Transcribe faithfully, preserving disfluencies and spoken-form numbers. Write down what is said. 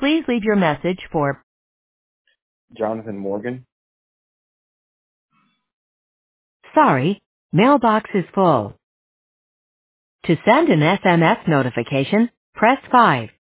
Please leave your message for Jonathan Morgan. Sorry, mailbox is full. To send an S M S notification, press five.